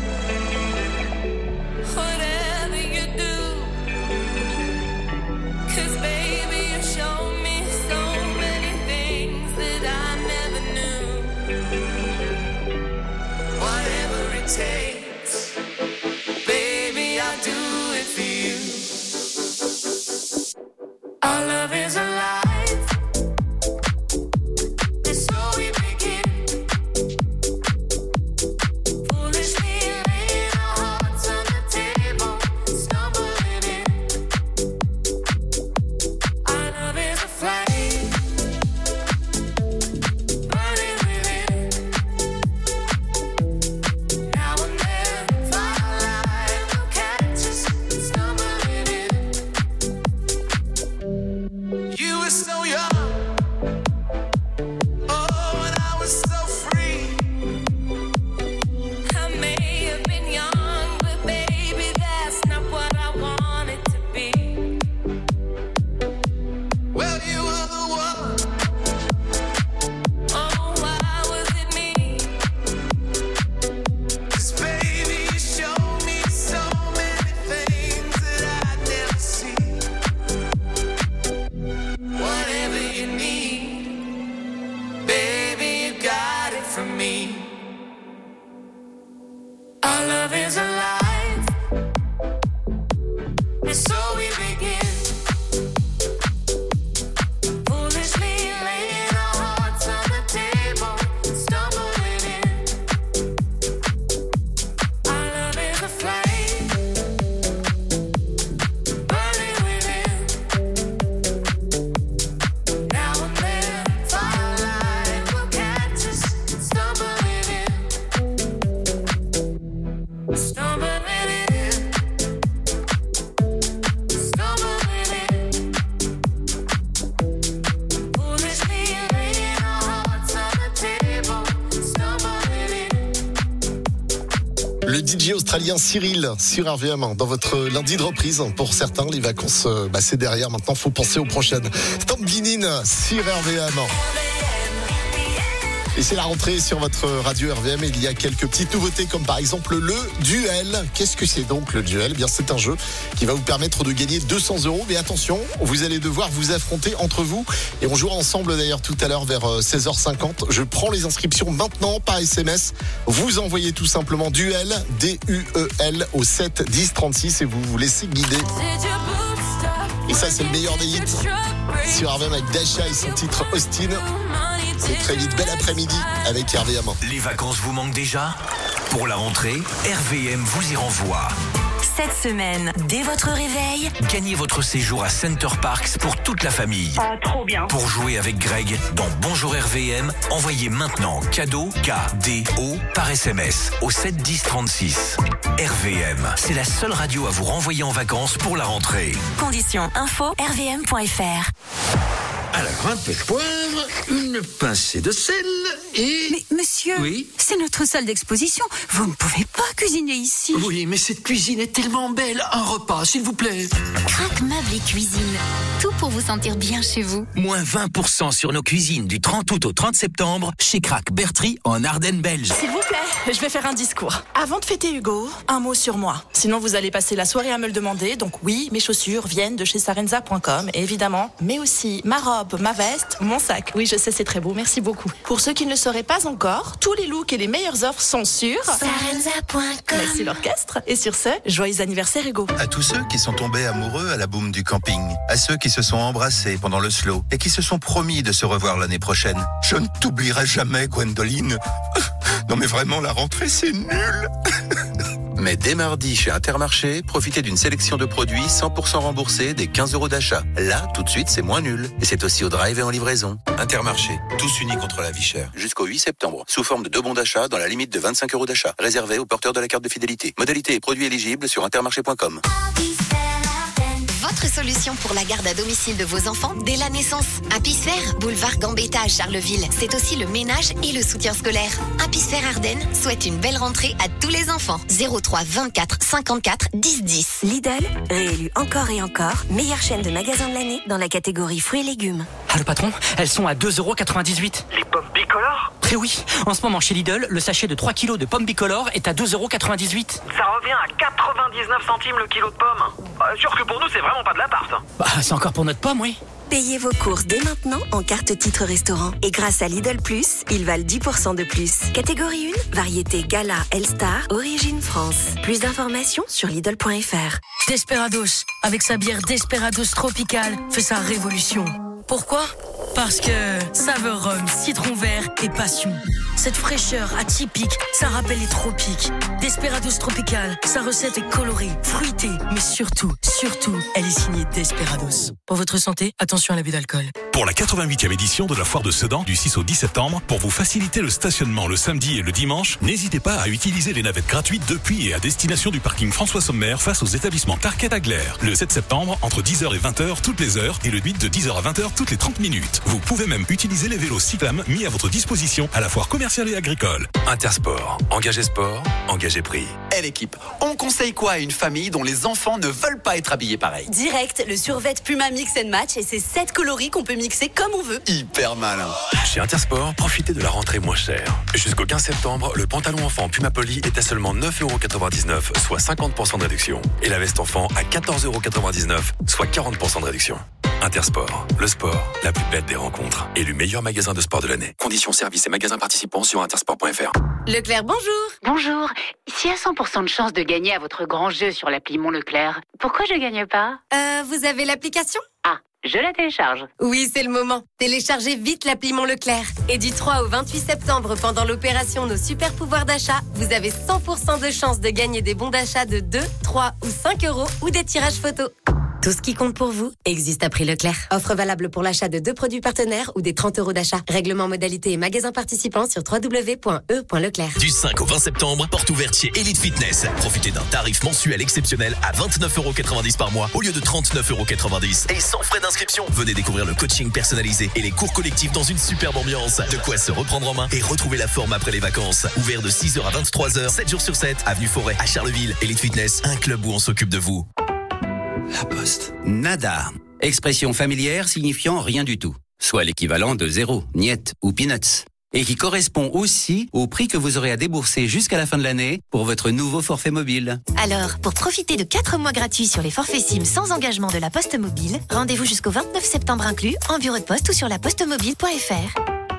Whatever you do, 'cause baby you show me so many things that I never knew. Whatever it takes, baby, I'll do it for you. Our love is alive, and so we begin. Foolishly laying our hearts on the table, stumbling in. Our love is a flame, burning within. Now and then, firelight will catch us, stumbling in. You were so young, oh, and I was so free. I may have been young, but baby, that's not what I wanted to be. Well, you were the one. Oh, why was it me? 'Cause baby, you showed me so many things that I'd never see. Whatever you need, baby, you got it from me. Our love is alive, and so we begin. Foolishly laying our hearts on the table, stumbling in. Our love is a flame, burning within. Now and then, firelight will catch us, stumbling in. Stumbling in. Stumbling in. Foolishly laying our hearts on the table, stumbling in. Le DJ australien Cyril sur RVM dans votre lundi de reprise. Pour certains, les vacances, c'est derrière. Maintenant, faut penser aux prochaines. Stan Guinin sur RVM. Et c'est la rentrée sur votre radio RVM. Il y a quelques petites nouveautés comme par exemple le duel. Qu'est-ce que c'est donc le duel ? Eh bien, c'est un jeu qui va vous permettre de gagner 200 €. Mais attention, vous allez devoir vous affronter entre vous. Et on jouera ensemble d'ailleurs tout à l'heure vers 16h50. Je prends les inscriptions maintenant par SMS. Vous envoyez tout simplement duel, D-U-E-L au 7 10 36 et vous vous laissez guider. Et ça, c'est le meilleur des hits sur RVM avec Dasha et son titre Austin. C'est très vite, bel après-midi avec RVM. Les vacances vous manquent déjà ? Pour la rentrée, RVM vous y renvoie. Cette semaine, dès votre réveil, Gagnez votre séjour à Center Parks pour toute la famille. Ah, trop bien. Pour jouer avec Greg dans Bonjour RVM, envoyez maintenant cadeau KDO par SMS au 7 10 36. RVM, c'est la seule radio à vous renvoyer en vacances pour la rentrée. conditions info rvm.fr. Alors, un peu de poivre, une pincée de sel et... Mais monsieur, Oui. c'est notre salle d'exposition. Vous ne pouvez pas cuisiner ici. Oui, mais cette cuisine est tellement belle. Un repas, s'il vous plaît. Crac Meubles et Cuisine. Tout pour vous sentir bien chez vous. Moins 20% sur nos cuisines du 30 août au 30 septembre chez Crac Bertry en Ardennes belge. S'il vous plaît, je vais faire un discours. Avant de fêter Hugo, un mot sur moi. Sinon, vous allez passer la soirée à me le demander. Donc oui, mes chaussures viennent de chez Sarenza.com, évidemment. Mais aussi ma robe, ma veste, mon sac. Oui, je sais, c'est très beau, merci beaucoup. Pour ceux qui ne le sauraient pas encore, tous les looks et les meilleures offres sont sur Sarenza.com. Merci l'orchestre. Et sur ce, joyeux anniversaire Hugo. À tous ceux qui sont tombés amoureux à la boum du camping, à ceux qui se sont embrassés pendant le slow et qui se sont promis de se revoir l'année prochaine. Je ne t'oublierai jamais, Gwendoline. Non mais vraiment, la rentrée, c'est nul. Mais dès mardi, chez Intermarché, profitez d'une sélection de produits 100% remboursés des 15 € d'achat. Là, tout de suite, c'est moins nul. Et c'est aussi au drive et en livraison. Intermarché, tous unis contre la vie chère. Jusqu'au 8 septembre, sous forme de 2 bons d'achat dans la limite de 25 € d'achat. Réservé aux porteurs de la carte de fidélité. Modalités et produits éligibles sur intermarché.com. Votre solution pour la garde à domicile de vos enfants dès la naissance. Apis-Fer, boulevard Gambetta à Charleville. C'est aussi le ménage et le soutien scolaire. Apis-Fer Ardennes souhaite une belle rentrée à tous les enfants. 03 24 54 10 10. Lidl, réélu encore et encore, meilleure chaîne de magasins de l'année dans la catégorie fruits et légumes. Ah le patron, elles sont à 2,98 €. Les pommes bicolores? Eh oui, en ce moment chez Lidl, le sachet de 3 kilos de pommes bicolores est à 2,98 €. Ça revient à 99 centimes le kilo de pommes. Sûr que pour nous, c'est vraiment pas de la tarte. Bah, c'est encore pour notre pomme, oui. Payez vos courses dès maintenant en carte titre restaurant. Et grâce à Lidl Plus, ils valent 10% de plus. Catégorie 1, variété Gala Elstar, origine France. Plus d'informations sur Lidl.fr. Desperados, avec sa bière Desperados Tropical, fait sa révolution. Pourquoi ? Parce que saveur rhum, citron vert et passion. Cette fraîcheur atypique, ça rappelle les tropiques. Desperados Tropical, sa recette est colorée, fruitée, mais surtout, elle est signée Desperados. Pour votre santé, attention à l'abus d'alcool. Pour la 88e édition de la foire de Sedan du 6 au 10 septembre, pour vous faciliter le stationnement le samedi et le dimanche, n'hésitez pas à utiliser les navettes gratuites depuis et à destination du parking François Sommer face aux établissements Tarkett Aglaire. Le 7 septembre, entre 10h et 20h toutes les heures et le 8 de 10h à 20h toutes les 30 minutes. Vous pouvez même utiliser les vélos cyclames mis à votre disposition à la foire commerciale et agricole. Intersport, engagé sport, engagé prix. L'équipe, on conseille quoi à une famille dont les enfants ne veulent pas être habillés pareil? Direct, le survêt Puma Mix and Match et ses 7 coloris qu'on peut mixer comme on veut. Hyper malin. Chez Intersport, profitez de la rentrée moins chère. Jusqu'au 15 septembre, le pantalon enfant Puma Poly est à seulement 9,99 €, soit 50% de réduction. Et la veste enfant à 14,99 €, soit 40% de réduction. Intersport, le sport, la plus belle des rencontres. Élu meilleur magasin de sport de l'année. Conditions, services et magasins participants sur intersport.fr. Leclerc, bonjour. Bonjour. S'il y a 100% de chance de gagner à votre grand jeu sur l'appli Mon Leclerc, pourquoi je gagne pas? Vous avez l'application? Ah, je la télécharge. Oui, c'est le moment. Téléchargez vite l'appli Mon Leclerc. Et du 3 au 28 septembre, pendant l'opération Nos Super Pouvoirs d'achat, vous avez 100% de chance de gagner des bons d'achat de 2, 3 ou 5 € ou des tirages photos. Tout ce qui compte pour vous existe à prix Leclerc. Offre valable pour l'achat de 2 produits partenaires ou des 30 € d'achat. Règlement, modalités et magasins participants sur www.e.leclerc. Du 5 au 20 septembre, porte ouverte chez Elite Fitness. Profitez d'un tarif mensuel exceptionnel à 29,90 € par mois au lieu de 39,90 € et sans frais d'inscription. Venez découvrir le coaching personnalisé et les cours collectifs dans une superbe ambiance. De quoi se reprendre en main et retrouver la forme après les vacances. Ouvert de 6h à 23h, 7 jours sur 7, avenue Forêt à Charleville. Elite Fitness, un club où on s'occupe de vous. La Poste. Nada. Expression familière signifiant rien du tout. Soit l'équivalent de zéro, niet ou peanuts. Et qui correspond aussi au prix que vous aurez à débourser jusqu'à la fin de l'année pour votre nouveau forfait mobile. Alors, pour profiter de 4 mois gratuits sur les forfaits SIM sans engagement de la Poste Mobile, rendez-vous jusqu'au 29 septembre inclus en bureau de poste ou sur lapostemobile.fr.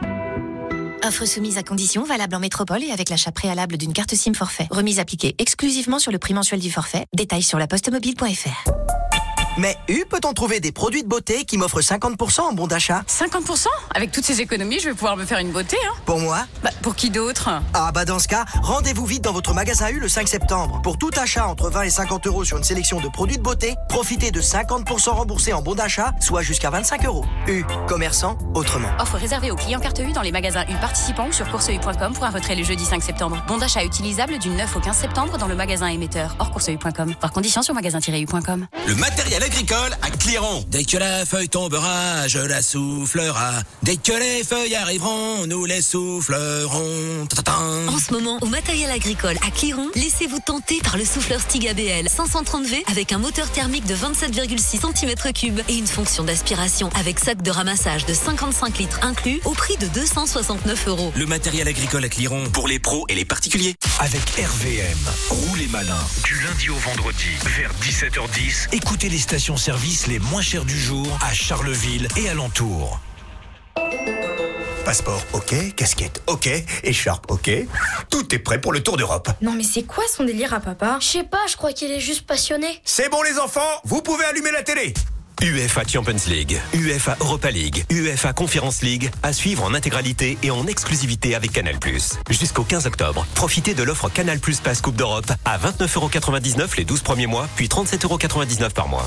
Offre soumise à conditions, valable en métropole et avec l'achat préalable d'une carte SIM forfait. Remise appliquée exclusivement sur le prix mensuel du forfait. Détails sur lapostemobile.fr. Mais peut-on trouver des produits de beauté qui m'offrent 50% en bon d'achat? 50%? Avec toutes ces économies, je vais pouvoir me faire une beauté, hein. Pour moi? Pour qui d'autre? Ah dans ce cas, rendez-vous vite dans votre magasin U le 5 septembre. Pour tout achat entre 20 et 50 € sur une sélection de produits de beauté, profitez de 50% remboursés en bon d'achat, soit jusqu'à 25 €. U, commerçant autrement. Offre réservée aux clients carte U dans les magasins U participants ou sur courseu.com pour un retrait le jeudi 5 septembre. Bon d'achat utilisable du 9 au 15 septembre dans le magasin émetteur hors courseu.com. Par conditions sur magasin-u.com. Le matériel agricole à Cléron. Dès que la feuille tombera, je la soufflera. Dès que les feuilles arriveront, nous les soufflerons. En ce moment, au matériel agricole à Cléron, laissez-vous tenter par le souffleur Stig ABL 530V avec un moteur thermique de 27,6 cm3 et une fonction d'aspiration avec sac de ramassage de 55 litres inclus au prix de 269 €. Le matériel agricole à Cléron pour les pros et les particuliers. Avec RVM, roulez malin. Du lundi au vendredi, vers 17h10, écoutez les stations-service les moins chères du jour à Charleville et alentours. Passeport, ok. Casquette, ok. Écharpe, ok. Tout est prêt pour le Tour d'Europe. Non mais c'est quoi son délire à papa? Je sais pas, je crois qu'il est juste passionné. C'est bon les enfants, vous pouvez allumer la télé. UEFA Champions League, UEFA Europa League, UEFA Conference League, à suivre en intégralité et en exclusivité avec Canal+. Jusqu'au 15 octobre, profitez de l'offre Canal+ Pass Coupe d'Europe à 29,99€ les 12 premiers mois, puis 37,99€ par mois.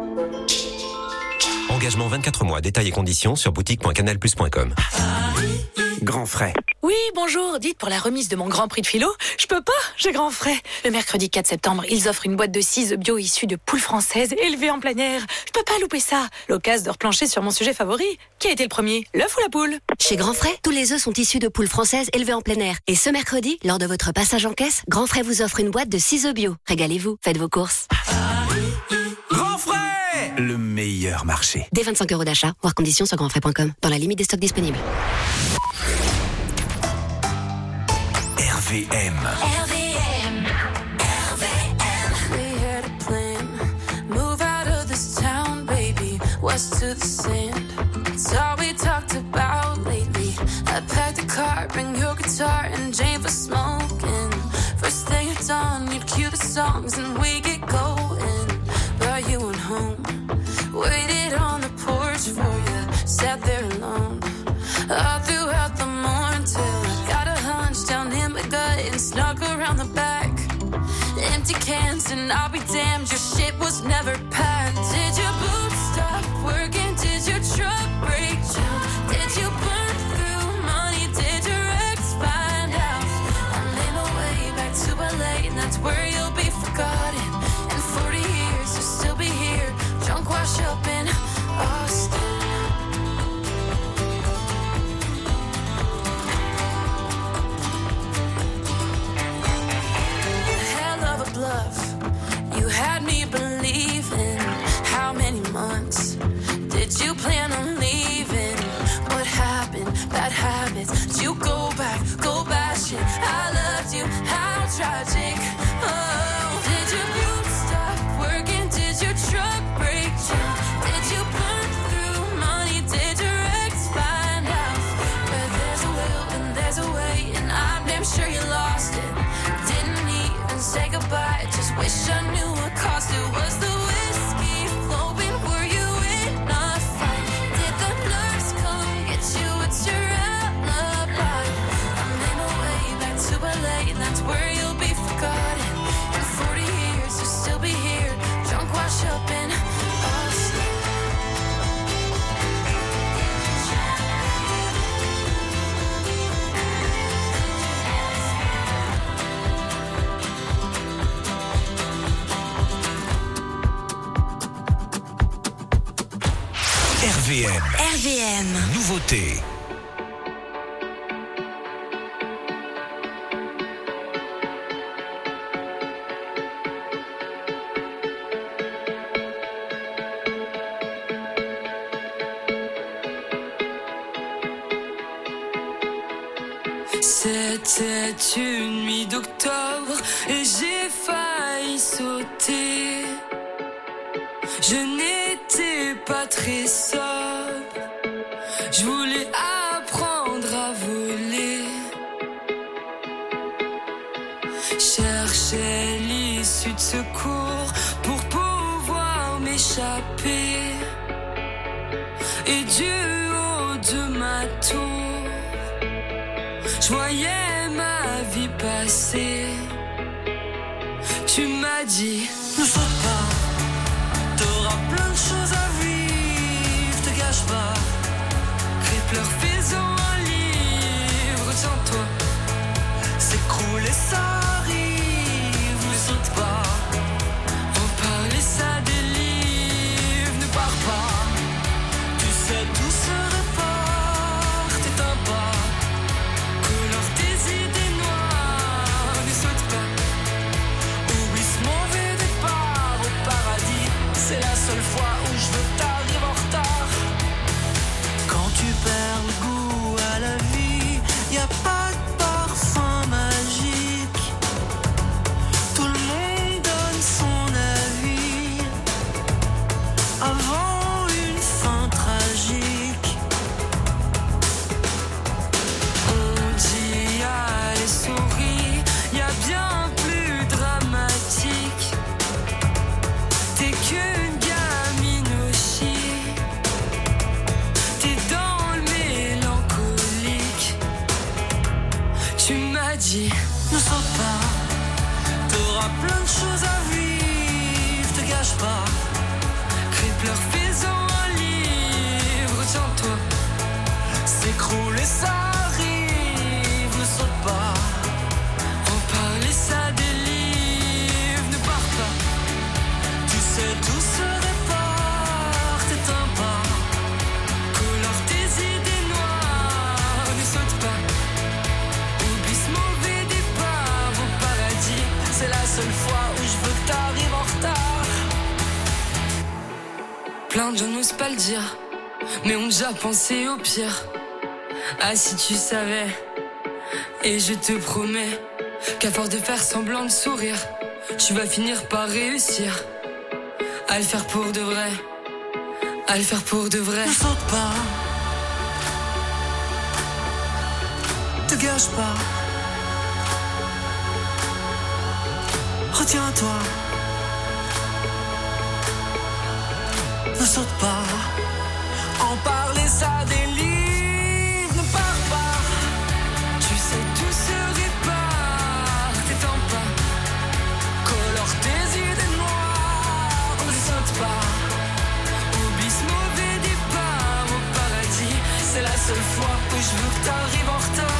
Engagement 24 mois, détails et conditions sur boutique.canalplus.com. Grand frais. Oui, bonjour. Dites, pour la remise de mon Grand Prix de philo, je peux pas, j'ai grand frais. Le mercredi 4 septembre, ils offrent une boîte de 6 œufs bio issus de poules françaises élevées en plein air. Je peux pas louper ça. L'occasion de replancher sur mon sujet favori. Qui a été le premier, l'œuf ou la poule? Chez Grand Frais, tous les œufs sont issus de poules françaises élevées en plein air. Et ce mercredi, lors de votre passage en caisse, Grand Frais vous offre une boîte de 6 œufs bio. Régalez-vous, faites vos courses. Grand frais, le meilleur marché. Dès 25€ d'achat, voir conditions sur grandfrais.com, dans la limite des stocks disponibles. RVM. We had a plan. Move out of this town, baby. West to the sand. It's all we talked about lately. I packed a car, bring your guitar, and Jane for smoking. First thing at dawn, you'd cue the songs and we get going. But you went home, waited on the porch for you, sat there alone. All throughout the morning till I got a hunch down in my gut and snuck around the back. Empty cans and I'll be damned, your shit was never packed. Did your boots stop working? Did your truck break down? Did you burn through money? Did your ex find out? I made my way back to LA and that's where you'll be forgotten. In 40 years you'll still be here, drunk wash up in Austin. Bluff. You had me believing. How many months did you plan on leaving? What happened? Bad habits. Did you go back? Go bashing. I loved you. How tragic. Oh, did your boots stop working? Did your truck break down? Did you burn through money? Did your ex find out? But there's a will and there's a way, and I'm damn sure you lost it. Say goodbye, just wish I knew what cost it. Was the whiskey flowing? Were you in a fight? Did the nurse come get you? It's your alibi. I made my way back to LA and that's where you'll be forgotten. In 40 years you'll still be here, drunk wash up in Austin. RVM. Nouveauté. C'était une nuit d'octobre et j'ai failli sauter. Je n'étais pas très sobre. Je voulais apprendre à voler. Cherchais l'issue de secours pour pouvoir m'échapper. Et du haut de ma tour, je voyais ma vie passer. Tu m'as dit, ne saute pas. T'auras plein de choses à vivre, te gâche pas. Crie, pleure, fais-en un livre, tiens-toi. S'écroule et ça arrive, ne saute pas. En parler ça délivre, ne pars pas. Tu sais tout se reporte, éteins pas. Colore tes idées noires, ne saute pas. Oublie ce mauvais départ au paradis. C'est la seule fois où je veux dit, ne saute pas. T'auras plein de choses à vivre, te gâche pas. Crie, pleure, fais-en un livre, tiens-toi. S'écroule et ça arrive, ne saute pas. En parler ça délivre, ne pars pas. Tu sais tout se répare, t'éteins pas. Colore tes idées noires, ne saute pas. Oublie ce mauvais départ au paradis. C'est la seule fois où je veux que t'arrives en retard. Plein de gens n'osent pas le dire, mais ont déjà pensé au pire. Ah si tu savais. Et je te promets qu'à force de faire semblant de sourire, tu vas finir par réussir à le faire pour de vrai. À le faire pour de vrai. Ne saute pas. Te gâche pas. Retiens-toi. Ne saute pas. En parler ça délivre. Ne pars pas. Tu sais tout se répare. T'étends pas. Colore tes idées noires. Ne saute pas. Oublie ce mauvais départ au paradis. C'est la seule fois où je veux que t'arrives en retard.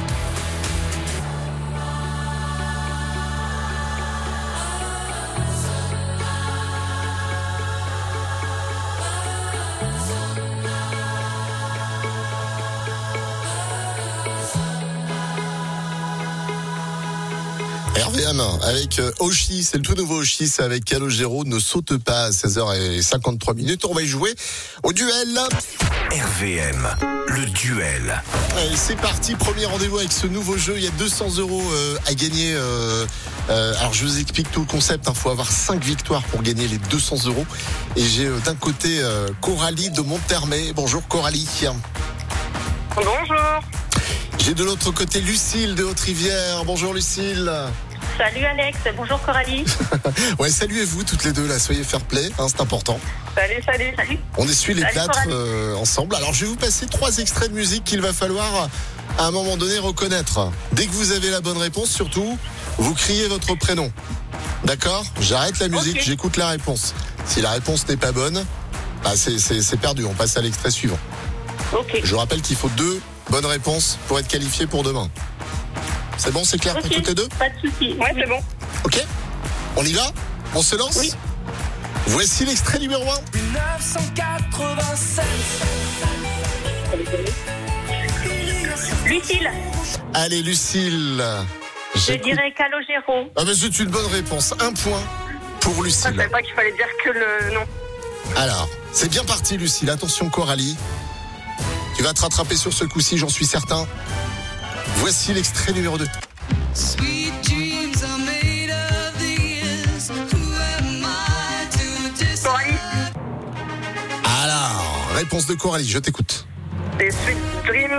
RVM avec Oshi, c'est le tout nouveau Oshi, c'est avec Calogero, ne saute pas à 16h53. On va y jouer au duel. RVM, le duel. Allez, c'est parti, premier rendez-vous avec ce nouveau jeu, il y a 200 € à gagner. Alors je vous explique tout le concept, il faut avoir 5 victoires pour gagner les 200 €. Et j'ai d'un côté Coralie de Monthermé. Bonjour Coralie. Bonjour. J'ai de l'autre côté Lucille de Haute-Rivière. Bonjour Lucille. Salut Alex, bonjour Coralie. Ouais, saluez-vous toutes les deux là, soyez fair play, hein, c'est important. Salut. On essuie les Salut, plâtres Coralie. ensemble. Alors je vais vous passer 3 extraits de musique qu'il va falloir à un moment donné reconnaître. Dès que vous avez la bonne réponse, surtout, vous criez votre prénom. D'accord ? J'arrête la musique, Okay. J'écoute la réponse. Si la réponse n'est pas bonne, bah c'est perdu, on passe à l'extrait suivant. Ok. Je vous rappelle qu'il faut 2 bonnes réponses pour être qualifié pour demain. C'est bon, c'est clair pour toutes les deux ? Pas de soucis. Ouais, c'est bon. Ok, on y va ? On se lance ? Oui. Voici l'extrait numéro 1. 1987. Lucille. Allez, Lucille. Je dirais Calogero. Ah ben c'est une bonne réponse. 1 point pour Je Lucille. savais pas qu'il fallait dire que le nom. Alors, c'est bien parti, Lucille. Attention, Coralie. Tu vas te rattraper sur ce coup-ci, j'en suis certain. Voici l'extrait numéro 2. Sweet dreams are made of these. Who am I to decide? Coralie. Alors, réponse de Coralie, je t'écoute. C'est Sweet Dreams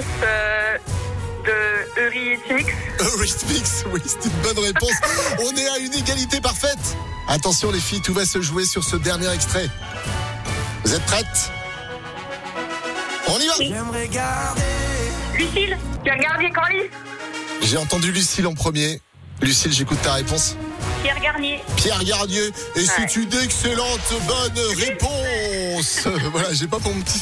de Eurythmics. Eurythmics, oui, c'est une bonne réponse. On est à une égalité parfaite. Attention les filles, tout va se jouer sur ce dernier extrait. Vous êtes prêtes ? On y va. Oui. J'aimerais garder. Lucille, tu as regardé Coralie. J'ai entendu Lucille en premier. Lucille, j'écoute ta réponse. Pierre Garnier. Pierre Garnier, et c'est une excellente bonne réponse. Voilà, j'ai pas mon petit...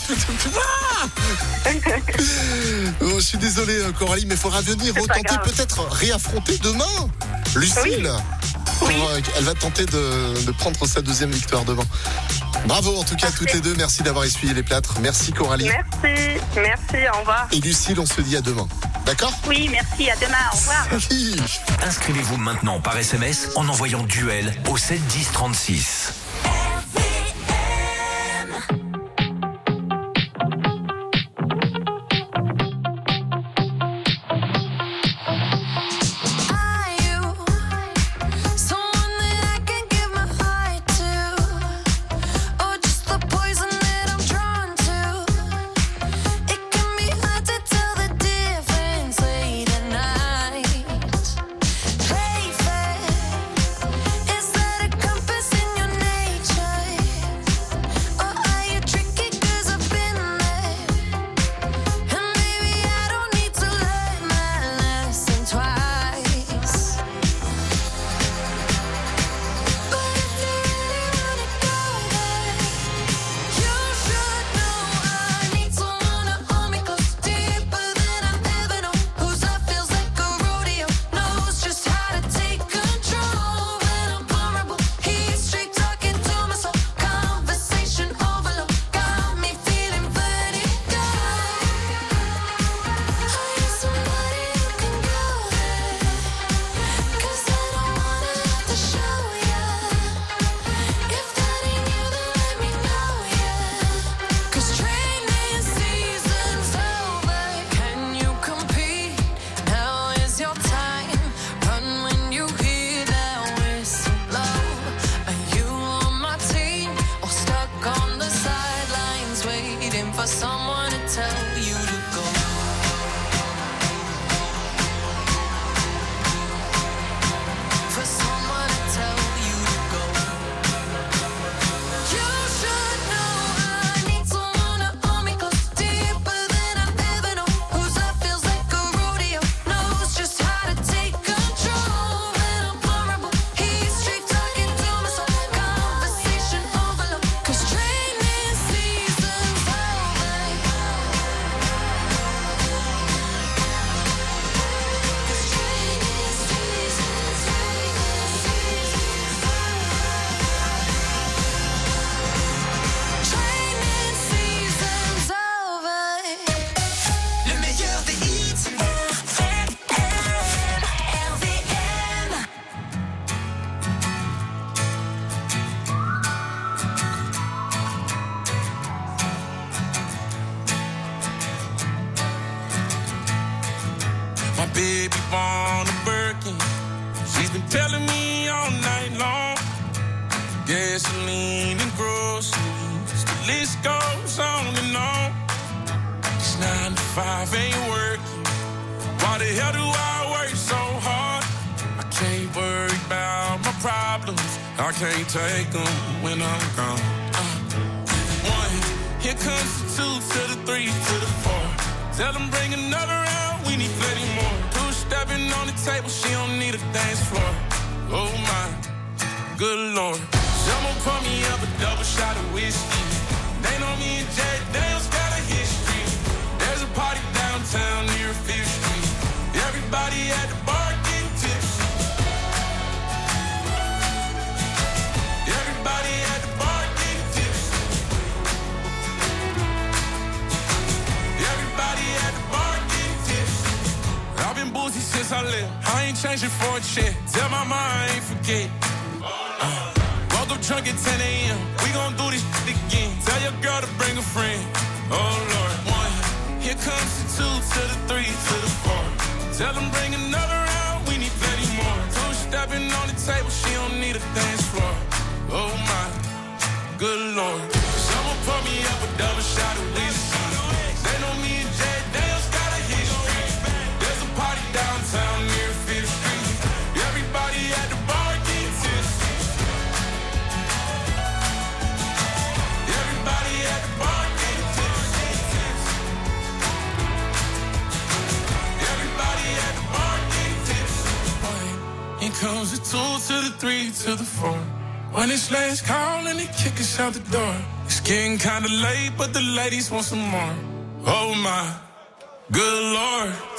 Oh, je suis désolé Coralie, mais il faudra venir retenter, peut-être réaffronter demain Lucille. Oui. Elle va tenter de prendre sa 2e victoire demain. Bravo en tout cas toutes les deux, merci d'avoir essuyé les plâtres. Merci Coralie. Merci, au revoir. Et Lucille, on se dit à demain. D'accord ? Oui, merci, à demain, au revoir. Salut. Inscrivez-vous maintenant par SMS en envoyant duel au 7 10 36. Is that a compass in your name? baby born a Birkin. She's been telling me all night long. Gasoline and groceries, the list goes on and on. This 9 to 5 ain't working. Why the hell do I work so hard? I can't worry about my problems. I can't take them when I'm gone. 1, here comes the 2 to the 3 to the 4. Tell them bring another round, we need plenty more. 2 stepping on the table, she don't need a dance floor. Oh my, good Lord. Someone pour me up a double shot of whiskey. They know me and Jay Daniels got a history. There's a party downtown near 5th Street. Everybody at the bar getting tipsy. Everybody at the bar getting tipsy. Everybody at the bar getting tipsy. I've been boozy since I left. I ain't changing for a check. Tell my mom I ain't forget. Woke up drunk at 10 a.m. We gon' do this shit again. Tell your girl to bring a friend. Oh Lord. 1, here comes the 2 to the 3 to the 4. Tell them bring another round, we need plenty more. 2 stepping on the table, she don't need a dance floor. Oh my, good Lord. Someone pour me up a double shot of whiskey. They know me and Jay Daniels got a history. There's a party downtown near 5th Street. Everybody at the bar getting tipsy. Everybody at the bar getting tipsy. Everybody at the bar getting tipsy. Here comes the 2 to the 3 to the 4. When it's last call and they kick us out the door. It's getting kinda late, but the ladies want some more. Oh my, good Lord.